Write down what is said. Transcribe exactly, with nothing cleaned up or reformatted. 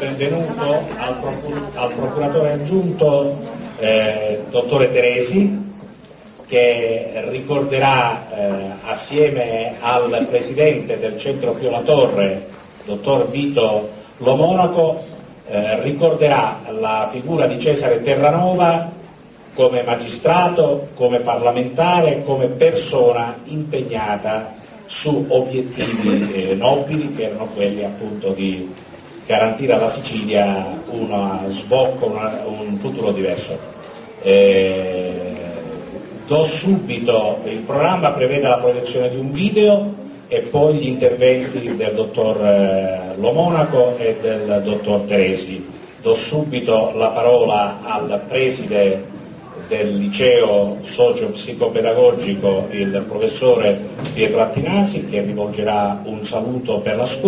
benvenuto al, procur al procuratore aggiunto eh, dottore Teresi, che ricorderà eh, assieme al presidente del centro Pio La Torre, dottor Vito Lo Monaco, eh, ricorderà la figura di Cesare Terranova come magistrato, come parlamentare, come persona impegnata su obiettivi eh, nobili, che erano quelli appunto di garantire alla Sicilia uno sbocco, una, un futuro diverso. Eh, do subito, il programma prevede la proiezione di un video e poi gli interventi del dottor eh, Lo Monaco e del dottor Teresi. Do subito la parola al preside del liceo socio-psicopedagogico, il professore Pietro Attinasi, che rivolgerà un saluto per la scuola.